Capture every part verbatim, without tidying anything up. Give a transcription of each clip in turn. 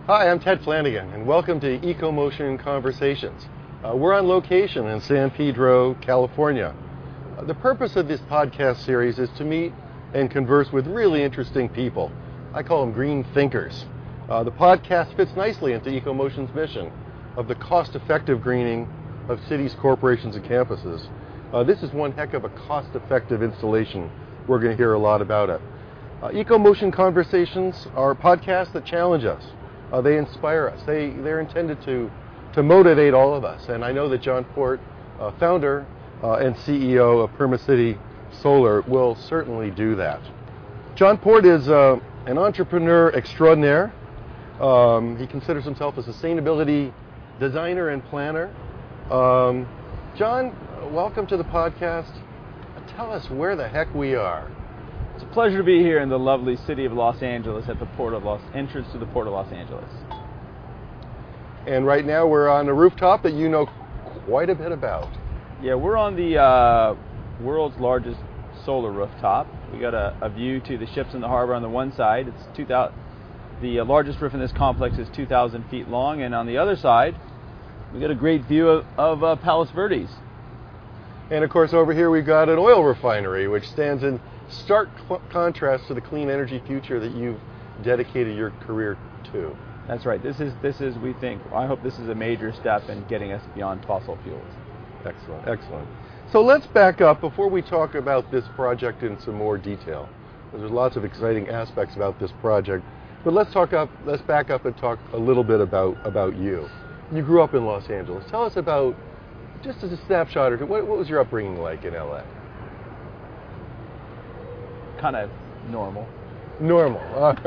Hi, I'm Ted Flanagan, and welcome to EcoMotion Conversations. Uh, we're on location in San Pedro, California. Uh, the purpose of this podcast series is to meet and converse with really interesting people. I call them green thinkers. Uh, the podcast fits nicely into EcoMotion's mission of the cost-effective greening of cities, corporations, and campuses. Uh, this is one heck of a cost-effective installation. We're going to hear a lot about it. Uh, EcoMotion Conversations are podcasts that challenge us. Uh, they inspire us. They, they're intended to, to motivate all of us. And I know that John Port, uh, founder uh, and C E O of Permacity Solar, will certainly do that. John Port is uh, an entrepreneur extraordinaire. Um, he considers himself a sustainability designer and planner. Um, John, welcome to the podcast. Tell us where the heck we are. It's a pleasure to be here in the lovely city of Los Angeles at the port of Los entrance to the port of Los Angeles. And right now we're on a rooftop that you know quite a bit about. Yeah, we're on the uh, world's largest solar rooftop. We got a, a view to the ships in the harbor on the one side. It's two thousand. The uh, largest roof in this complex is two thousand feet long, and on the other side, we got a great view of, of uh, Palos Verdes. And of course, over here we've got an oil refinery, which stands in stark cl- contrast to the clean energy future that you've dedicated your career to. That's right. This is, this is, we think, I hope this is a major step in getting us beyond fossil fuels. Excellent, excellent. So let's back up before we talk about this project in some more detail. There's lots of exciting aspects about this project, but let's talk up. Let's back up and talk a little bit about about you. You grew up in Los Angeles. Tell us about, just as a snapshot, or two, what, what was your upbringing like in L A? Kind of normal. Normal.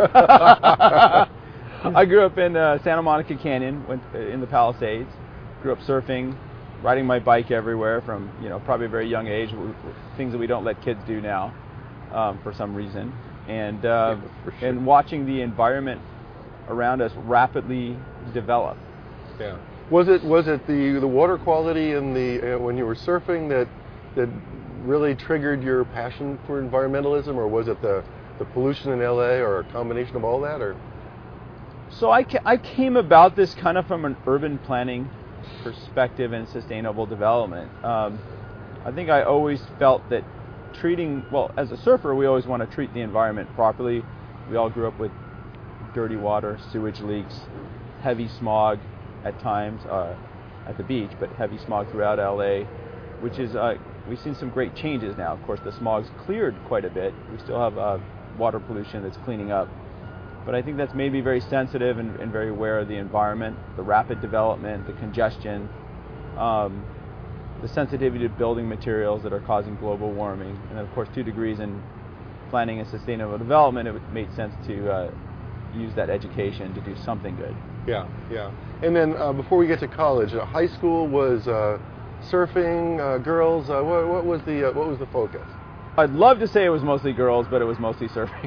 I grew up in uh, Santa Monica Canyon, went uh, in the Palisades. Grew up surfing, riding my bike everywhere from, you know, probably a very young age. Things that we don't let kids do now, um, for some reason, and uh, yeah, sure. and watching the environment around us rapidly develop. Yeah. Was it was it the the water quality and the uh, when you were surfing that that really triggered your passion for environmentalism, or was it the, the pollution in L A, or a combination of all that? Or so I, ca- I came about this kind of from an urban planning perspective and sustainable development. Um, I think I always felt that treating, well, as a surfer, we always want to treat the environment properly. We all grew up with dirty water, sewage leaks, heavy smog at times uh, at the beach, but heavy smog throughout L A, which is uh, we've seen some great changes now. Of course, the smog's cleared quite a bit. We still have uh, water pollution that's cleaning up. But I think that's made me very sensitive and, and very aware of the environment, the rapid development, the congestion, um, the sensitivity to building materials that are causing global warming. And then, of course, two degrees in planning and sustainable development, it made sense to uh, use that education to do something good. Yeah, yeah. And then uh, before we get to college, uh, high school was uh, surfing, uh, girls. Uh, what, what was the uh, what was the focus? I'd love to say it was mostly girls, but it was mostly surfing.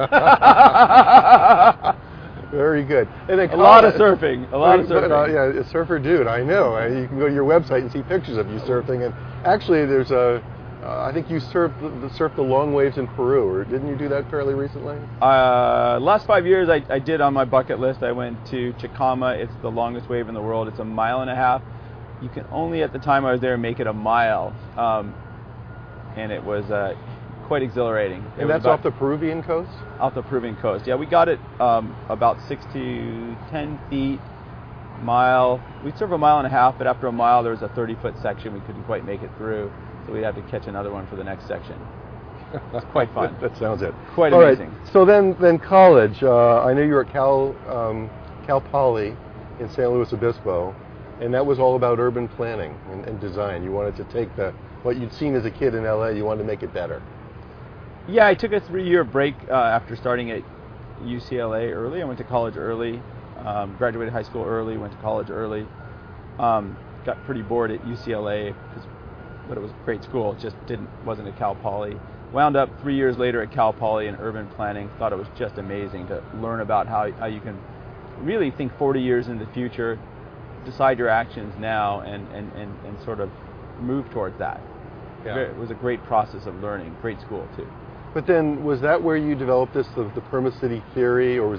Very good. And then a lot of surfing. A lot of surfing. But, uh, yeah, a surfer dude. I know. Uh, you can go to your website and see pictures of you surfing. And actually, there's a. Uh, I think you surfed the, surfed the long waves in Peru, or didn't you do that fairly recently? Uh, last five years, I, I did on my bucket list. I went to Chicama. It's the longest wave in the world. It's a mile and a half. You can only, at the time I was there, make it a mile. Um, and it was uh, quite exhilarating. It And that's off the Peruvian coast? Off the Peruvian coast, yeah. We got it um, about six to ten feet, mile. We'd surf a mile and a half, but after a mile there was a thirty-foot section we couldn't quite make it through, so we'd have to catch another one for the next section. It's quite fun. That sounds it. Quite All amazing. Right. So then, then college. Uh, I know you were at Cal, um, Cal Poly in San Luis Obispo, and that was all about urban planning and, and design. You wanted to take the what you'd seen as a kid in L A, you wanted to make it better. Yeah, I took a three-year break uh, after starting at U C L A early. I went to college early, um, graduated high school early, went to college early. Um, got pretty bored at U C L A, because, but it was a great school. It just didn't wasn't at Cal Poly. Wound up three years later at Cal Poly in urban planning. Thought it was just amazing to learn about how how you can really think forty years in the future, decide your actions now, and and, and, and sort of move towards that. Yeah. It was a great process of learning. Great school too. But then, was that where you developed this, the, the Permacity theory, or was that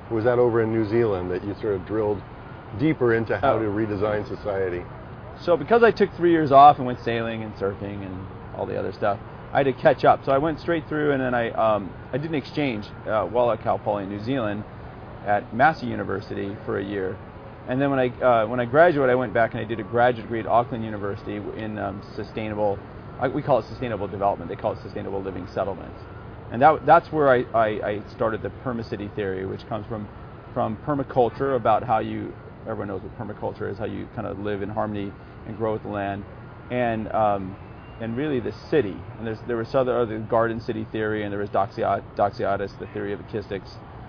Or was that over in New Zealand that you sort of drilled deeper into how Oh. to redesign society? So because I took three years off and went sailing and surfing and all the other stuff, I had to catch up. So I went straight through, and then I um, I did an exchange uh, while at Cal Poly in New Zealand at Massey University for a year. And then when I uh, when I graduated, I went back and I did a graduate degree at Auckland University in um, sustainable, I, we call it sustainable development. They call it sustainable living settlements. And that that's where I, I, I started the permacity theory, which comes from from permaculture, about how you, everyone knows what permaculture is, how you kind of live in harmony and grow with the land, and um, and really the city. And there's there was other other garden city theory, and there was Doxiad, Doxiadis, the theory of acoustics.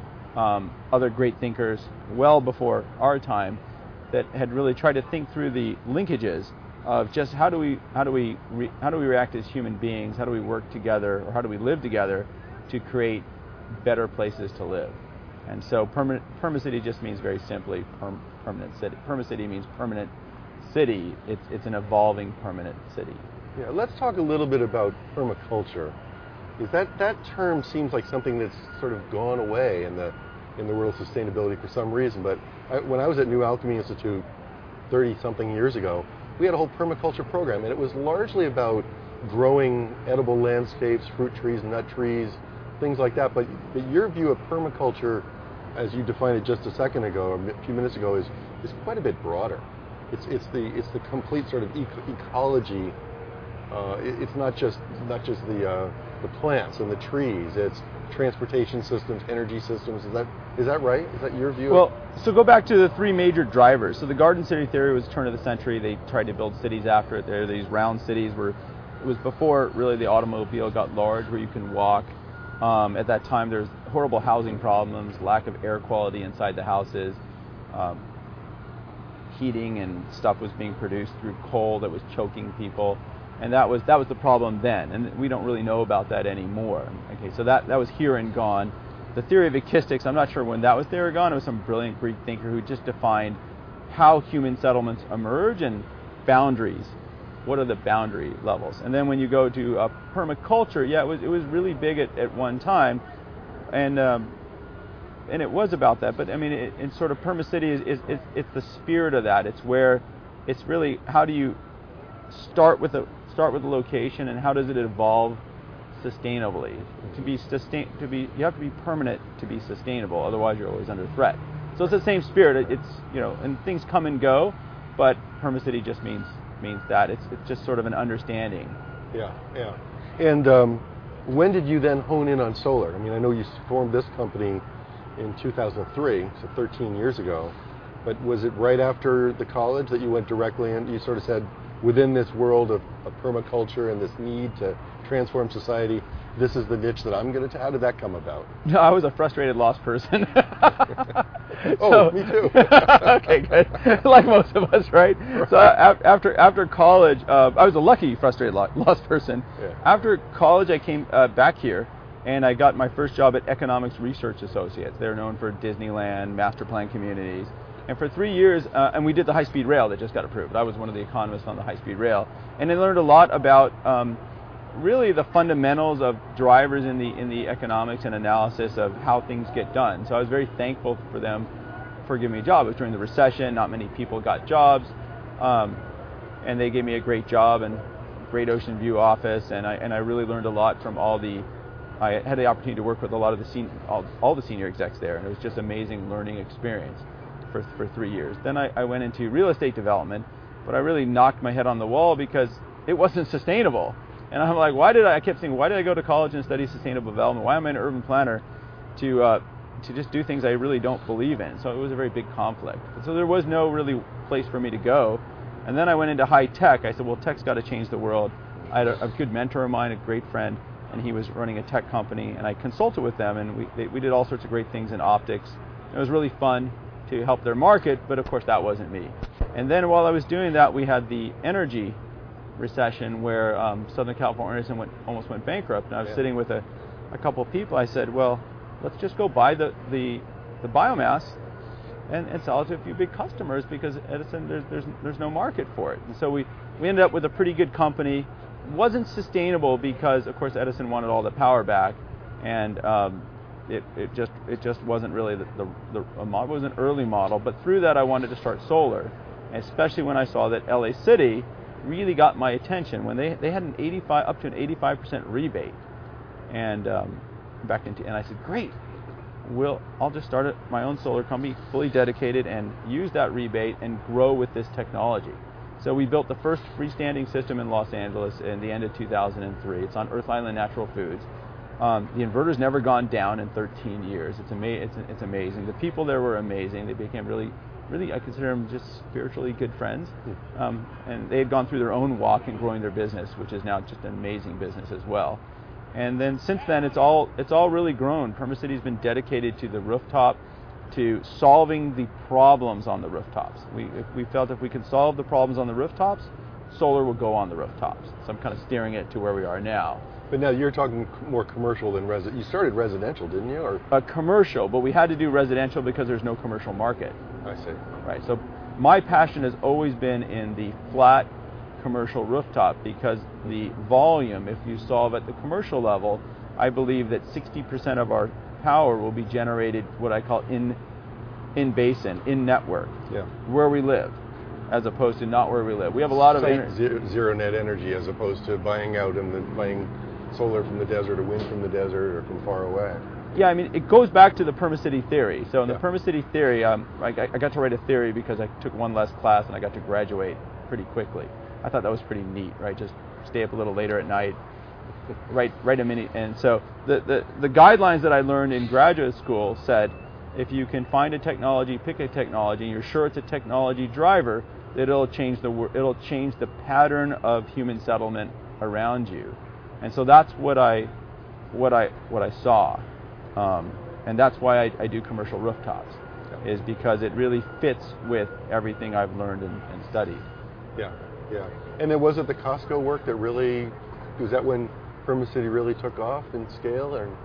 Um, other great thinkers well before our time that had really tried to think through the linkages of just how do we how do we re, how do we react as human beings, how do we work together, or how do we live together to create better places to live. And so permanent permacity just means very simply perm, permanent city. Permacity means permanent city. It's it's an evolving permanent city. Yeah, let's talk a little bit about permaculture. Is that that term seems like something that's sort of gone away in the in the world of sustainability for some reason. But I, when I was at New Alchemy Institute thirty something years ago, we had a whole permaculture program, and it was largely about growing edible landscapes, fruit trees, nut trees, things like that. But, but your view of permaculture, as you defined it just a second ago, or a few minutes ago, is is quite a bit broader. It's it's the it's the complete sort of eco- ecology. Uh, it, it's not just not just the uh, the plants and the trees. It's transportation systems, energy systems. Is that is that right? Is that your view? Well, so go back to the three major drivers. So the garden city theory was turn of the century. They tried to build cities after it. There are these round cities where it was before really the automobile got large, where you can walk. Um, at that time, there's horrible housing problems, lack of air quality inside the houses. Um, heating and stuff was being produced through coal that was choking people. And that was that was the problem then, and we don't really know about that anymore. Okay, so that, that was here and gone. The theory of acoustics, I'm not sure when that was there or gone. It was some brilliant Greek thinker who just defined how human settlements emerge and boundaries. What are the boundary levels? And then when you go to uh, permaculture, yeah, it was it was really big at, at one time, and um, and it was about that. But I mean, it, it's sort of permacity is, is it's, it's the spirit of that. It's where it's really how do you start with a start with a location, and how does it evolve sustainably? To be sustain, to be, you have to be permanent to be sustainable. Otherwise, you're always under threat. So it's the same spirit. It's you know, and things come and go, but permacity just means means that it's it's just sort of an understanding. Yeah, yeah. And um, when did you then hone in on solar? I mean, I know you formed this company in two thousand three, so thirteen years ago. But was it right after the college that you went directly in? You sort of said, within this world of, of permaculture and this need to transform society, this is the niche that I'm going to. How did that come about? No, I was a frustrated, lost person. Oh, so, me too. Okay, good. Like most of us, right? right. So uh, after after college, uh, I was a lucky, frustrated, lost person. Yeah. After college, I came uh, back here, and I got my first job at Economics Research Associates. They're known for Disneyland, master plan communities. And for three years, uh, and we did the high-speed rail that just got approved. I was one of the economists on the high-speed rail, and I learned a lot about um, really the fundamentals of drivers in the in the economics and analysis of how things get done. So I was very thankful for them for giving me a job. It was during the recession; not many people got jobs, um, and they gave me a great job and great Ocean View office, and I and I really learned a lot from all the. I had the opportunity to work with a lot of the sen- all, all the senior execs there, and it was just an amazing learning experience. For, for three years. Then I, I went into real estate development, but I really knocked my head on the wall because it wasn't sustainable. And I'm like, why did I, I kept saying, why did I go to college and study sustainable development? Why am I an urban planner to uh, to just do things I really don't believe in? So it was a very big conflict. So there was no really place for me to go. And then I went into high tech. I said, well, tech's got to change the world. I had a, a good mentor of mine, a great friend, and he was running a tech company, and I consulted with them, and we they, we did all sorts of great things in optics. It was really fun to help their market, but of course that wasn't me. And then while I was doing that, we had the energy recession where um, Southern California Edison went, almost went bankrupt. And I was yeah. sitting with a, a couple of people. I said, well, let's just go buy the, the, the biomass and, and sell it to a few big customers, because Edison, there's, there's, there's no market for it. And so we, we ended up with a pretty good company. It wasn't sustainable because, of course, Edison wanted all the power back. And um, it, it just it just wasn't really the, the, the a model. It was an early model, but through that I wanted to start solar, especially when I saw that L A City really got my attention when they they had an eighty-five up to an eighty-five percent rebate, and um, back into and I said, great, we'll I'll just start a, my own solar company, fully dedicated, and use that rebate and grow with this technology. So we built the first freestanding system in Los Angeles in the end of two thousand three. It's on Earth Island Natural Foods. Um, the inverter's never gone down in thirteen years. It's, ama- it's, it's amazing. The people there were amazing. They became really, really, I consider them just spiritually good friends. Um, and they had gone through their own walk in growing their business, which is now just an amazing business as well. And then since then, it's all it's all really grown. Permacity's been dedicated to the rooftop, to solving the problems on the rooftops. We if we felt if we could solve the problems on the rooftops, solar will go on the rooftops. So I'm kind of steering it to where we are now. But now you're talking more commercial than residential. You started residential, didn't you? Or A commercial, but we had to do residential because there's no commercial market. I see. Right. So my passion has always been in the flat commercial rooftop because the volume, if you solve at the commercial level, I believe that sixty percent of our power will be generated what I call in in basin, in network, Yeah. where we live, as opposed to not where we live. We have a lot of Site energy. zero, zero net energy as opposed to buying out and then buying solar from the desert or wind from the desert or from far away. Yeah, I mean, it goes back to the Permacity theory. So in Yeah. the Permacity theory, um, I, I got to write a theory because I took one less class and I got to graduate pretty quickly. I thought that was pretty neat, right? Just stay up a little later at night, write write a mini. And so the, the, the guidelines that I learned in graduate school said, if you can find a technology, pick a technology, and you're sure it's a technology driver, that it'll change the wor- it'll change the pattern of human settlement around you. And so that's what I what I what I saw, um, and that's why I, I do commercial rooftops, Yeah. is because it really fits with everything I've learned and, and studied. Yeah, yeah. And then was it the Costco work that really, was that when Permacity really took off in scale? Or?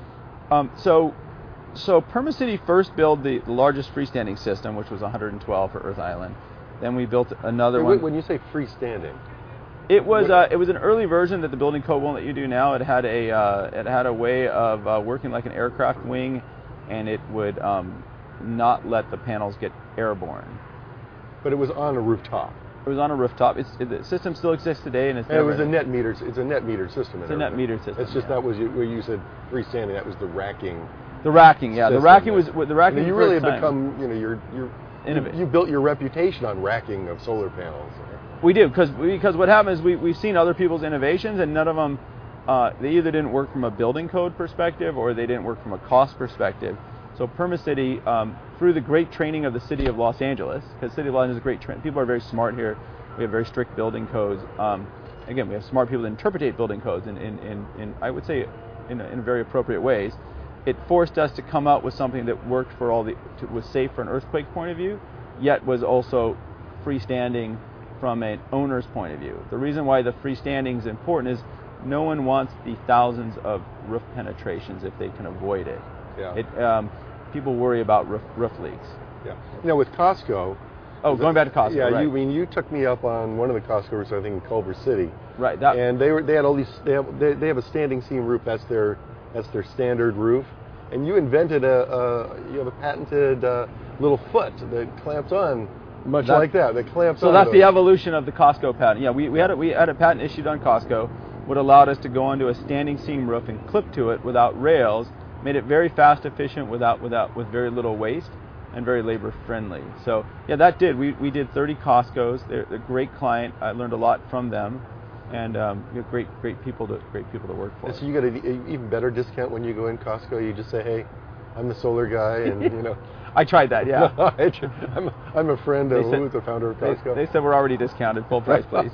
Um, so, so Permacity first built the, the largest freestanding system, which was one hundred twelve for Earth Island. Then we built another Wait, one. when you say freestanding, It was What- uh, it was an early version that the building code won't let you do now. It had a uh, it had a way of uh, working like an aircraft wing, and it would um, not let the panels get airborne. but it was on a rooftop. It was on a rooftop. It's, it, the system still exists today, and it's And it never was a net meter. It's a net meter system. It's a net meter system, It's just yeah. that was you, where you said freestanding. That was the racking. the racking. Yeah, the system racking that- was the racking. And you was really first have time. become, you know, you're you're Innovate. you, you built your reputation on racking of solar panels. We do, because because what happens is we, we've seen other people's innovations, and none of them, uh, they either didn't work from a building code perspective or they didn't work from a cost perspective. So Permacity, um, through the great training of the city of Los Angeles, because city of Los Angeles is a great train, people are very smart here. We have very strict building codes. Um, again, we have smart people that interpretate building codes in, in, in, in I would say, in, in very appropriate ways. It forced us to come out with something that worked for all the, to, was safe for an earthquake point of view, yet was also freestanding from an owner's point of view. The reason why the freestanding is important is no one wants the thousands of roof penetrations if they can avoid it. Yeah. It um, people worry about roof, roof leaks. Yeah. You know, with Costco. Oh, going back to Costco. Yeah, right. you I mean you took me up on one of the Costco roofs, I think in Culver City. Right. That, And they were they had all these they have they, they have a standing seam roof. That's their that's their standard roof. And you invented a, a you have a patented uh, little foot that clamps on, much That- like that. That clamps So on. that's those. the evolution of the Costco patent. Yeah, we, we had a, we had a patent issued on Costco, what allowed us to go onto a standing seam roof and clip to it without rails, made it very fast, efficient, without without with very little waste, and very labor friendly. So yeah, that did. We we did thirty Costcos. They're, they're a great client. I learned a lot from them, and um, you know, great great people to great people to work for. And so you get an even better discount when you go in Costco. You just say, hey, I'm the solar guy, and you know. I tried that. Yeah. I'm, I'm a friend of They said- Lou, the founder of They, Costco. they said we're already discounted. Full price, please.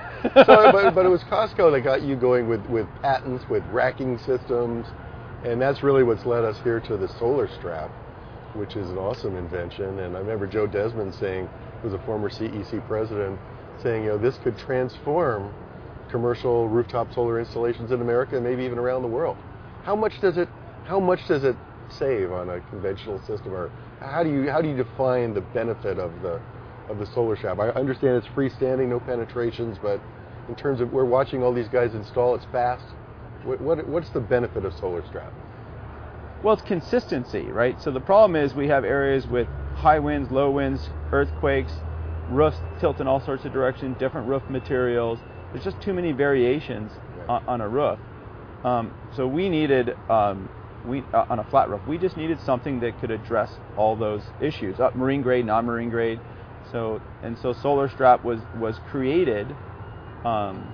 so, but, but it was Costco that got you going with, with patents, with racking systems, and that's really what's led us here to the solar strap, which is an awesome invention. And I remember Joe Desmond saying, who's a former C E C president, saying, you know, this could transform commercial rooftop solar installations in America and maybe even around the world. How much does it? How much does it save on a conventional system, or how do you how do you define the benefit of the of the solar strap? I understand it's freestanding, no penetrations, but in terms of we're watching all these guys install, it's fast. What, what what's the benefit of solar strap? Well, it's consistency, right? So the problem is we have areas with high winds, low winds, earthquakes, roofs tilt in all sorts of directions, different roof materials. There's just too many variations Right. on, on a roof. Um, so we needed, um, we uh, on a flat roof, we just needed something that could address all those issues, uh, marine grade, non-marine grade. So and so SolarStrap was was created um,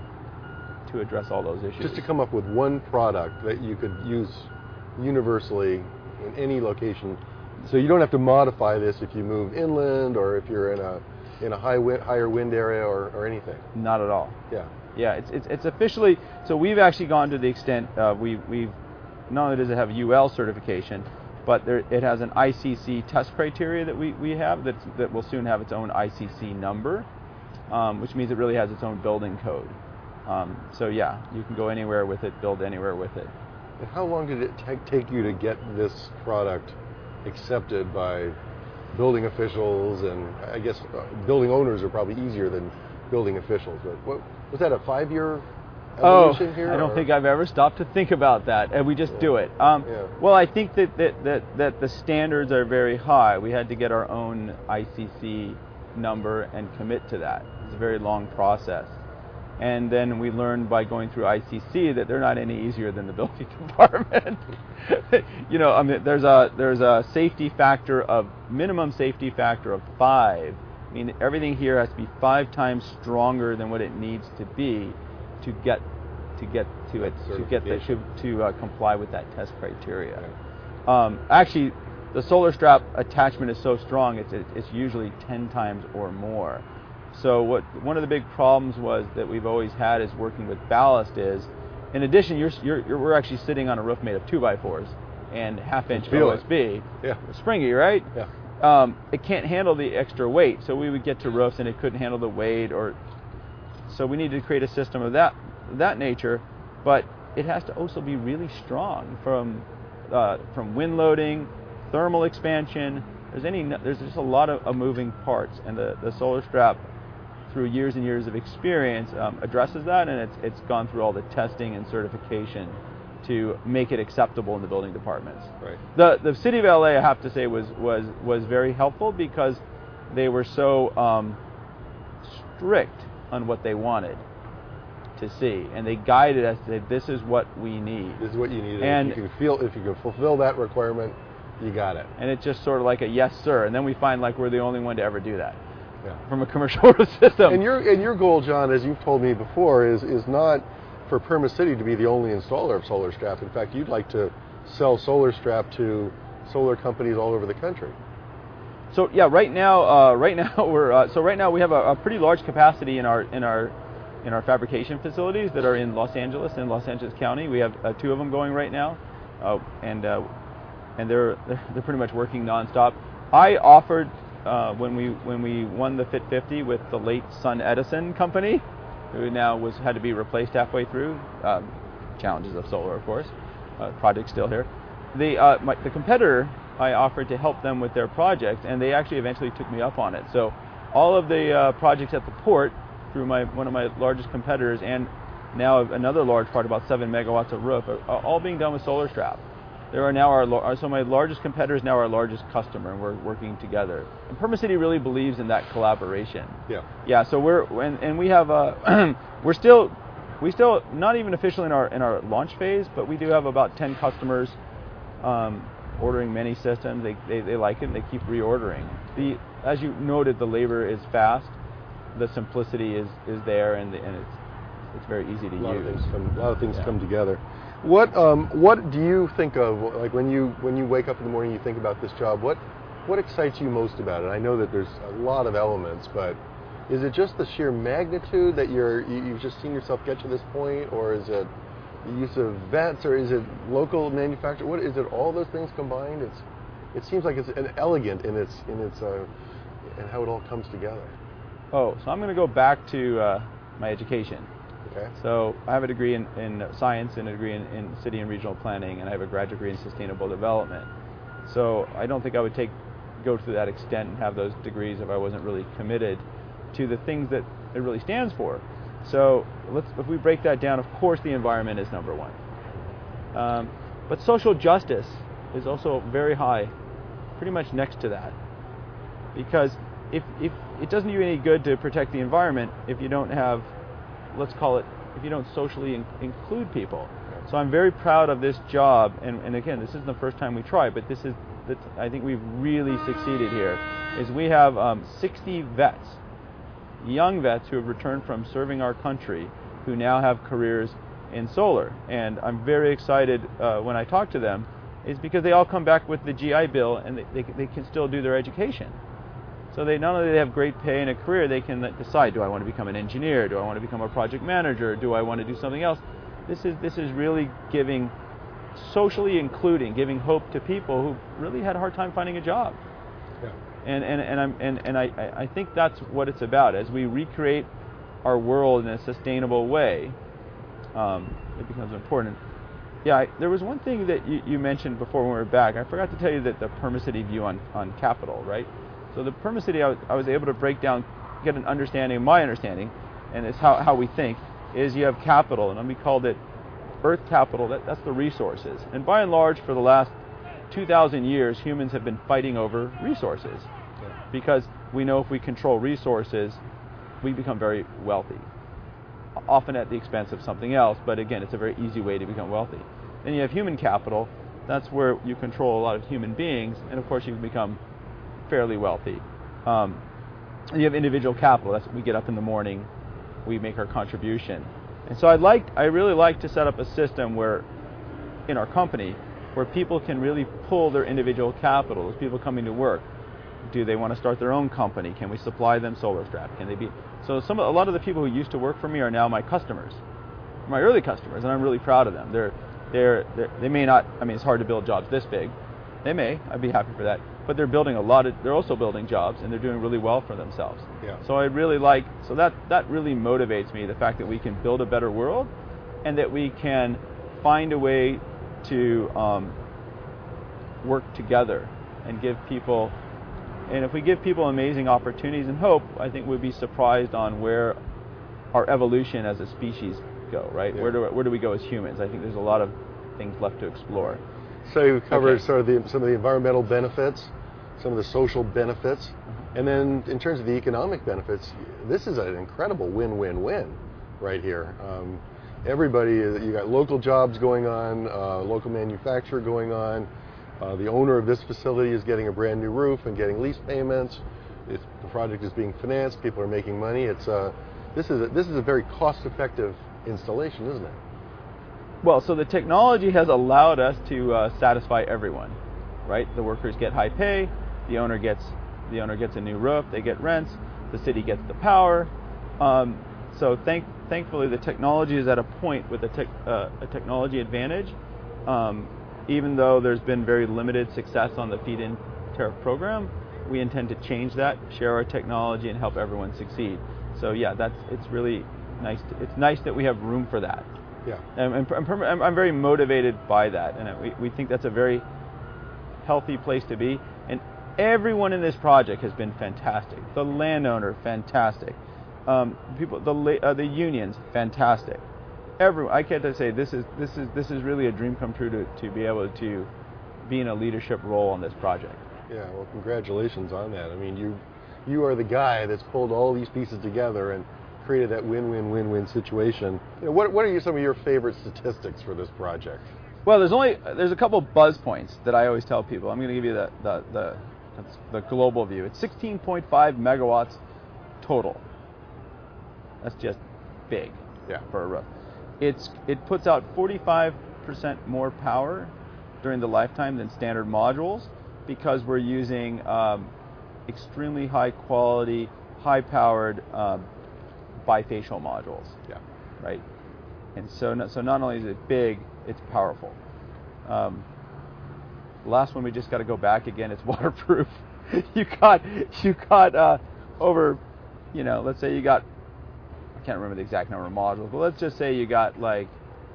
to address all those issues. Just to come up with one product that you could use universally in any location, so you don't have to modify this if you move inland or if you're in a in a high wind, higher wind area or, or anything. Not at all. Yeah. Yeah, it's it's it's officially, so we've actually gone to the extent uh, we we've not only does it have U L certification, but there, it has an I C C test criteria that we, we have that's, that will soon have its own I C C number, um, which means it really has its own building code. Um, so yeah, you can go anywhere with it, build anywhere with it. And how long did it take take you to get this product accepted by building officials? And I guess uh, building owners are probably easier than building officials. But what, was that a five-year evolution oh, here? I don't or? think I've ever stopped to think about that, and we just Yeah. do it. Um, Yeah. Well, I think that, that, that, that the standards are very high. We had to get our own I C C number and commit to that. It's a very long process. And then we learned by going through I C C that they're not any easier than the building department. You know, I mean, there's a there's a safety factor of minimum safety factor of five. I mean, everything here has to be five times stronger than what it needs to be to get to get to it to get the, to to uh, comply with that test criteria. Right. Um, actually, the SolarStrap attachment is so strong; it's it's usually ten times or more. So what one of the big problems was that we've always had is working with ballast is, in addition, you're, you're, you're we're actually sitting on a roof made of two by fours and half inch Feel O it. S B. Yeah. Springy, right? Yeah. Um, it can't handle the extra weight, so we would get to roofs and it couldn't handle the weight, or so we needed to create a system of that that nature, but it has to also be really strong from uh, from wind loading, thermal expansion. There's any there's just a lot of, of moving parts, and the the SolarStrap, through years and years of experience, um, addresses that, and it's it's gone through all the testing and certification to make it acceptable in the building departments. Right. The the city of L A, I have to say, was was was very helpful because they were so um, strict on what they wanted to see, and they guided us that this is what we need. This is what you need. And if you can feel, if you can fulfill that requirement, you got it. And it's just sort of like a yes, sir. And then we find like we're the only one to ever do that. Yeah. From a commercial roof system. And your and your goal, John, as you've told me before, is is not for Perma-City to be the only installer of SolarStrap. In fact, you'd like to sell SolarStrap to solar companies all over the country. So yeah, right now, uh, right now we're uh, so right now we have a, a pretty large capacity in our in our in our fabrication facilities that are in Los Angeles and Los Angeles County. We have uh, two of them going right now, uh, and uh, and they're they're pretty much working nonstop. I offered. Uh, when we when we won the Fit fifty with the late Sun Edison company, who now was had to be replaced halfway through, um, challenges of solar, of course, uh, project still here. The uh, my, the competitor, I offered to help them with their project, and they actually eventually took me up on it. So all of the uh, projects at the port through my one of my largest competitors, and now another large part, about seven megawatts of roof, are, are all being done with SolarStrap. There are now our so my largest competitor is now our largest customer, and we're working together. And Perma-City really believes in that collaboration. Yeah. Yeah. So we're and, and we have a we're still we still not even officially in our in our launch phase, but we do have about ten customers um, ordering many systems. They, they they like it, and they keep reordering. The as you noted, the labor is fast, the simplicity is is there, and the, and it's it's very easy to A lot use. of things come, a lot of things Yeah. come together. What um, what do you think of, like when you when you wake up in the morning, you think about this job? What what excites you most about it? I know that there's a lot of elements, but is it just the sheer magnitude that you're you, you've just seen yourself get to this point, or is it the use of vets, or is it local manufacture? What is it? All those things combined? It's it seems like it's an elegant in its in its uh, and how it all comes together. Oh, so I'm going to go back to uh, my education. Okay. So I have a degree in, in science and a degree in, in city and regional planning, and I have a graduate degree in sustainable development. So I don't think I would take go to that extent and have those degrees if I wasn't really committed to the things that it really stands for. So let's, if we break that down, of course the environment is number one. Um, but social justice is also very high, pretty much next to that. Because if, if it doesn't do you any good to protect the environment if you don't have, let's call it, if you don't socially in, include people. So I'm very proud of this job, and, and again, this isn't the first time we try, but this is, the, I think we've really succeeded here, is we have um, sixty vets, young vets who have returned from serving our country, who now have careers in solar. And I'm very excited uh, when I talk to them, is because they all come back with the G I Bill, and they, they, they can still do their education. So they not only they have great pay and a career, they can decide, do I want to become an engineer? Do I want to become a project manager? Do I want to do something else? This is this is really giving, socially including, giving hope to people who really had a hard time finding a job. Yeah. And and and I'm and, and I, I think that's what it's about. As we recreate our world in a sustainable way, um, it becomes important. Yeah, I, there was one thing that you, you mentioned before when we were back. I forgot to tell you that the Permacity view on, on capital, right? So the Permacity, I was, I was able to break down, get an understanding, my understanding, and it's how, how we think, is you have capital, and we called it earth capital, that, that's the resources. And by and large, for the last two thousand years, humans have been fighting over resources. Yeah. Because we know if we control resources, we become very wealthy. Often at the expense of something else, but again, it's a very easy way to become wealthy. Then you have human capital, that's where you control a lot of human beings, and of course you can become fairly wealthy. Um, and you have individual capital, that's what we get up in the morning, we make our contribution. And so I'd like, I really like to set up a system where, in our company, where people can really pull their individual capital, those people coming to work. Do they want to start their own company? Can we supply them solar strap? Can they be? So some, a lot of the people who used to work for me are now my customers, my early customers, and I'm really proud of them. They're, they're, they're, they may not, I mean, it's hard to build jobs this big. They may, I'd be happy for that. But they're building a lot of, they're also building jobs, and they're doing really well for themselves. Yeah. So I really like, so that, that really motivates me, the fact that we can build a better world, and that we can find a way to um, work together and give people, and if we give people amazing opportunities and hope, I think we'd be surprised on where our evolution as a species go, right? Yeah. Where do where do we go as humans? I think there's a lot of things left to explore. So you covered okay. sort of the, some of the environmental benefits, some of the social benefits, uh-huh. and then in terms of the economic benefits, this is an incredible win-win-win right here. Um, everybody, you got local jobs going on, uh, local manufacturer going on. Uh, the owner of this facility is getting a brand new roof and getting lease payments. If the project is being financed, people are making money. It's uh, this is a, this is a very cost-effective installation, isn't it? Well, so the technology has allowed us to uh, satisfy everyone, right? The workers get high pay, the owner gets the owner gets a new roof, they get rents, the city gets the power. Um, so thank, thankfully, the technology is at a point with a, tech, uh, a technology advantage. Um, even though there's been very limited success on the feed-in tariff program, we intend to change that, share our technology, and help everyone succeed. So yeah, that's it's really nice. To, it's nice that we have room for that. Yeah. And I'm, I'm, I'm very motivated by that, and we, we think that's a very healthy place to be. And everyone in this project has been fantastic. The landowner, fantastic. Um, people, the uh, the unions, fantastic. Everyone, I can't say this is this is this is really a dream come true to, to be able to be in a leadership role on this project. Yeah, well, congratulations on that. I mean, you you are the guy that's pulled all these pieces together and created that win-win-win-win situation. You know, what what are you, some of your favorite statistics for this project? Well, there's only there's a couple buzz points that I always tell people. I'm going to give you the the the, the global view. It's sixteen point five megawatts total. That's just big. Yeah. For a roof. It's it puts out forty-five percent more power during the lifetime than standard modules because we're using um, extremely high quality, high powered um, bifacial modules. Yeah. Right. And so so not only is it big, it's powerful. Um, the last one we just got to go back again. It's waterproof. you got you got uh, over, you know, let's say you got. I can't remember the exact number of modules, but let's just say you got like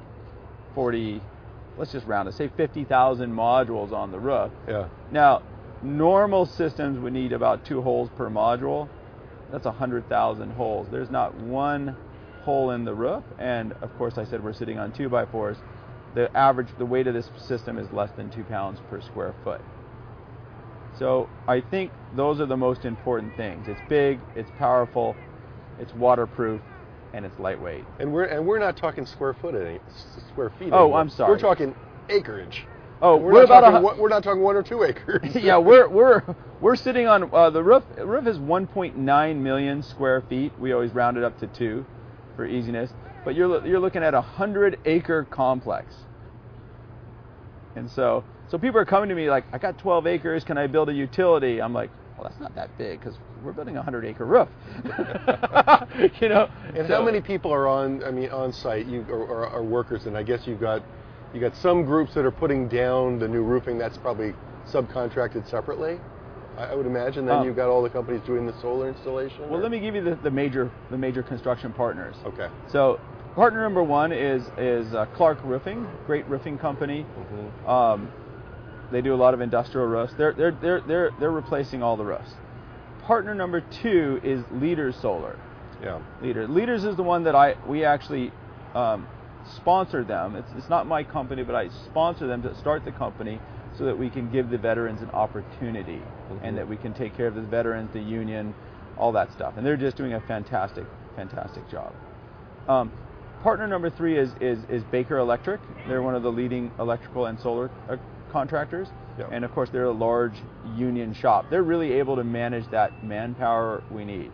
forty, let's just round it, say fifty thousand modules on the roof. Yeah. Now, normal systems would need about two holes per module. That's one hundred thousand holes. There's not one hole in the roof, and of course I said we're sitting on two by fours. the average, the weight of this system is less than two pounds per square foot. So I think those are the most important things. It's big, it's powerful, it's waterproof, and it's lightweight. And we're and we're not talking square foot any square feet. Oh, anymore. I'm sorry. We're talking acreage. Oh, we're, we're not about talking, a, we're not talking one or two acres. yeah, we're we're we're sitting on uh, the roof. Roof is one point nine million square feet. We always round it up to two, for easiness. But you're you're looking at a hundred acre complex. And so so people are coming to me like, I got twelve acres. Can I build a utility? I'm like, well, that's not that big because we're building a hundred acre roof. You know. And so, how many people are on? I mean, on site? You or, or, or workers? And I guess you've got. You got some groups that are putting down the new roofing. That's probably subcontracted separately, I, I would imagine. Then um, you've got all the companies doing the solar installation. Well, or? let me give you the, the major the major construction partners. Okay. So partner number one is is uh, Clark Roofing, great roofing company. Mm-hmm. Um, they do a lot of industrial roofs. They're they're they're they're they're replacing all the roofs. Partner number two is Leaders Solar. Yeah. Leaders. Leaders is the one that I we actually. Um, sponsor them. It's, it's not my company, but I sponsor them to start the company so that we can give the veterans an opportunity, mm-hmm. and that we can take care of the veterans, the union, all that stuff. And they're just doing a fantastic, fantastic job. Um, partner number three is, is is Baker Electric. They're one of the leading electrical and solar uh, contractors. Yep. And of course, they're a large union shop. They're really able to manage that manpower we need.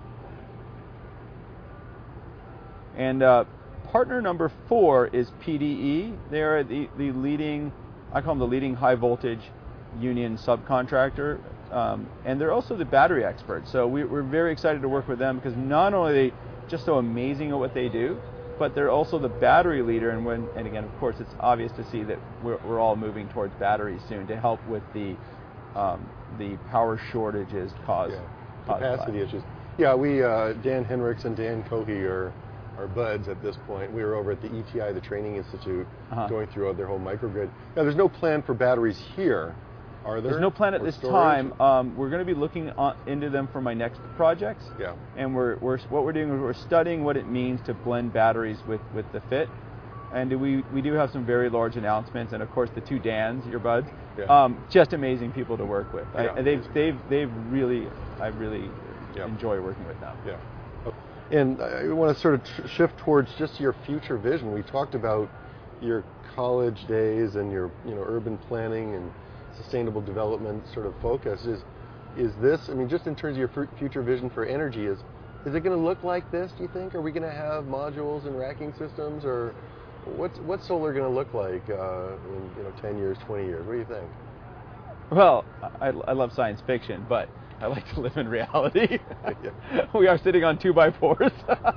And uh, partner number four is P D E. They are the, the leading, I call them the leading high voltage union subcontractor, um, and they're also the battery experts. So we, we're very excited to work with them because not only are they just so amazing at what they do, but they're also the battery leader. And when, and again, of course, it's obvious to see that we're, we're all moving towards batteries soon to help with the um, the power shortages caused. Yeah. caused Capacity by. issues. Yeah, we uh, Dan Henricks and Dan Cohey are. Our buds at this point. We were over at the E T I, the Training Institute, uh-huh. going through their whole microgrid. Now, there's no plan for batteries here, are there? There's no plan at this storage? time. Um, we're going to be looking on, into them for my next projects. Yeah. And we're, we're what we're doing is we're studying what it means to blend batteries with, with the fit. And we we do have some very large announcements, and of course the two Dans, your buds, yeah. um, just amazing people to work with. Yeah. I, they've they've they've really I really yeah. enjoy working with them. Yeah. And I want to sort of tr- shift towards just your future vision. We talked about your college days and your, you know, urban planning and sustainable development sort of focus. Is is this? I mean, just in terms of your f- future vision for energy, is is it going to look like this? Do you think? Are we going to have modules and racking systems, or what's what's solar going to look like uh, in you know ten years, twenty years? What do you think? Well, I, I love science fiction, but I like to live in reality. Yeah. We are sitting on two by fours.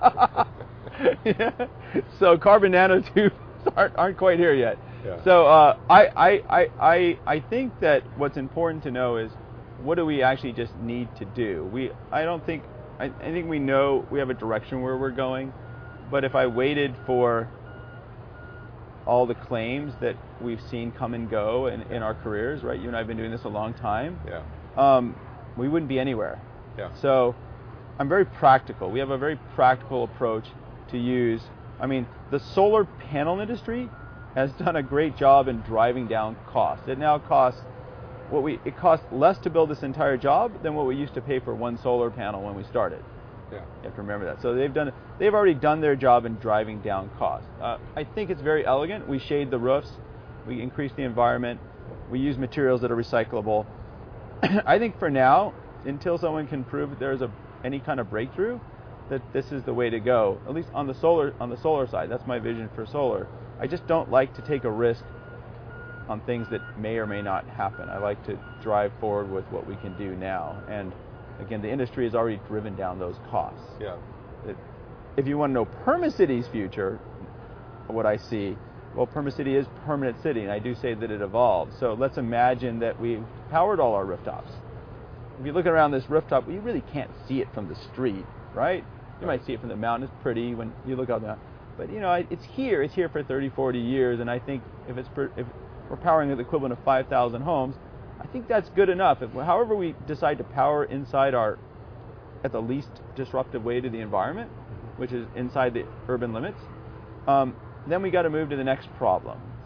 Yeah. So carbon nanotubes aren't, aren't quite here yet. Yeah. So uh, I, I, I, I, I think that what's important to know is what do we actually just need to do? We I don't think I, I think we know we have a direction where we're going, but if I waited for all the claims that we've seen come and go in, in our careers, right? You and I have been doing this a long time. Yeah. Um, we wouldn't be anywhere. Yeah. So I'm very practical. We have a very practical approach to use. I mean, the solar panel industry has done a great job in driving down costs. It now costs what we it costs less to build this entire job than what we used to pay for one solar panel when we started. Yeah. You have to remember that. So they've done they've already done their job in driving down costs. Uh, I think it's very elegant. We shade the roofs, we increase the environment, we use materials that are recyclable. I think for now, until someone can prove that there's a any kind of breakthrough, that this is the way to go. At least on the solar on the solar side, that's my vision for solar. I just don't like to take a risk on things that may or may not happen. I like to drive forward with what we can do now. And again, the industry has already driven down those costs. Yeah. It, if you want to know Permacity's future, what I see, well, Permacity is permanent city, and I do say that it evolved. So let's imagine that we powered all our rooftops. If you look around this rooftop, you really can't see it from the street, right? You might see it from the mountain. It's pretty when you look out there. But, you know, it's here. It's here for thirty, forty years, and I think if it's per, if we're powering the equivalent of five thousand homes, I think that's good enough. If, however we decide to power inside our, at the least disruptive way to the environment, which is inside the urban limits, um, then we got to move to the next problem.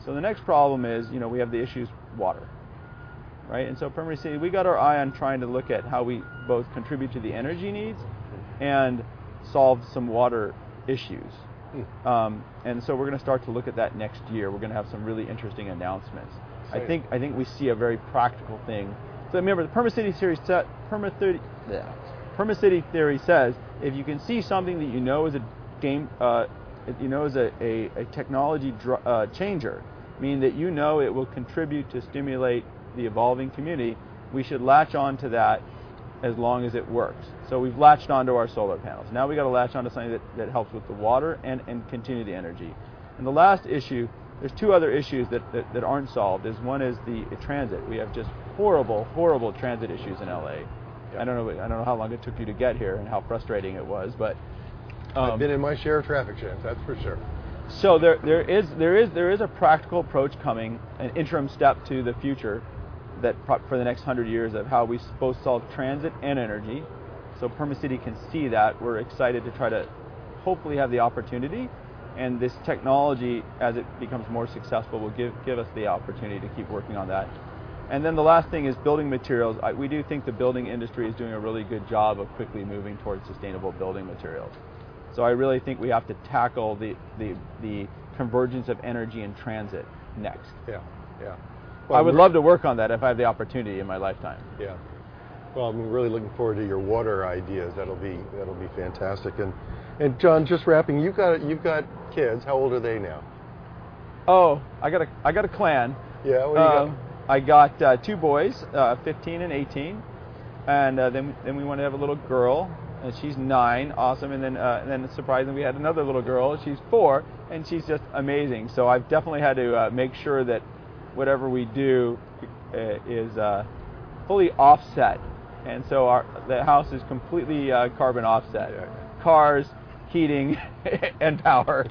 So the next problem is, you know, we have the issues water, right? And so Permanent City, we got our eye on trying to look at how we both contribute to the energy needs and solve some water issues. Hmm. Um, and so we're going to start to look at that next year. We're going to have some really interesting announcements. Same. I think I think we see a very practical thing. So remember, the Perma City series, Perma City, yeah, Perma City theory says if you can see something that you know is a game, uh, you know is a, a, a technology dr- uh, changer, meaning that you know it will contribute to stimulate the evolving community, we should latch on to that as long as it works. So we've latched onto our solar panels. Now we got to latch onto something that, that helps with the water and, and continue the energy. And the last issue, there's two other issues that, that, that aren't solved. Is one is the uh, transit. We have just horrible, horrible transit issues in L A. Yep. I don't know. I don't know how long it took you to get here and how frustrating it was, but um, I've been in my share of traffic jams. That's for sure. So there, there is, there is, there is a practical approach coming, an interim step to the future, that for the next hundred years of how we both solve transit and energy. So Perma City can see that. We're excited to try to hopefully have the opportunity, and this technology, as it becomes more successful, will give give us the opportunity to keep working on that. And then the last thing is building materials. I, we do think the building industry is doing a really good job of quickly moving towards sustainable building materials. So I really think we have to tackle the the, the convergence of energy and transit next. Yeah, yeah. Well, I would love to work on that if I have the opportunity in my lifetime. Yeah. Well, I'm really looking forward to your water ideas. That'll be that'll be fantastic. And and John, just wrapping, you've got you've got kids. How old are they now? Oh, I got a I got a clan. Yeah. What do you uh, got? I got uh, two boys, uh, fifteen and eighteen, and uh, then then we want to have a little girl, and she's nine, awesome. And then uh, and then surprisingly, we had another little girl. She's four, and she's just amazing. So I've definitely had to uh, make sure that whatever we do uh, is uh, fully offset, and so our the house is completely uh, carbon offset. Yeah. Cars, heating, and power,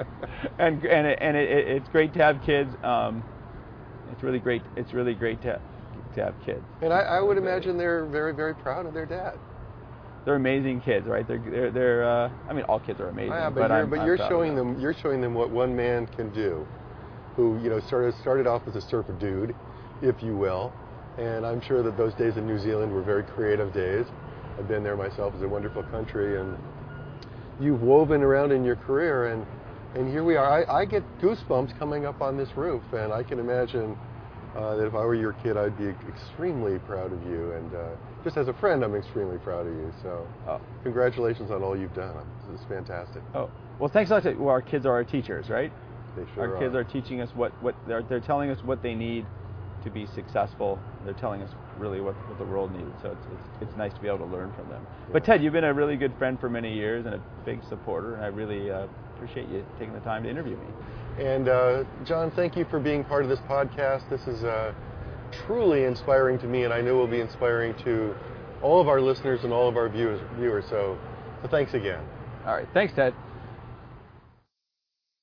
and and it, and it, it's great to have kids. Um, it's really great. It's really great to to have kids. And I, I would imagine they're very very proud of their dad. They're amazing kids, right? They're they're, they're uh, I mean, all kids are amazing. Yeah, but, but you're, I'm, but I'm you're showing them. You're showing them what one man can do. Who, you know, started started off as a surfer dude, if you will, and I'm sure that those days in New Zealand were very creative days. I've been there myself. It's a wonderful country, and you've woven around in your career, and, and here we are. I, I get goosebumps coming up on this roof, and I can imagine uh, that if I were your kid, I'd be extremely proud of you, and uh, just as a friend, I'm extremely proud of you. So, oh. Congratulations on all you've done. This is fantastic. Oh, well, thanks a lot. To, well, our kids are our teachers, right? They sure Our kids are. are teaching us what, what they're they're telling us what they need to be successful. They're telling us really what, what the world needs. So it's, it's it's nice to be able to learn from them. Yeah. But Ted, you've been a really good friend for many years and a big supporter, and I really uh, appreciate you taking the time to interview me. And uh, John, thank you for being part of this podcast. This is uh, truly inspiring to me, and I know will be inspiring to all of our listeners and all of our viewers. Viewers. So, so thanks again. All right. Thanks, Ted.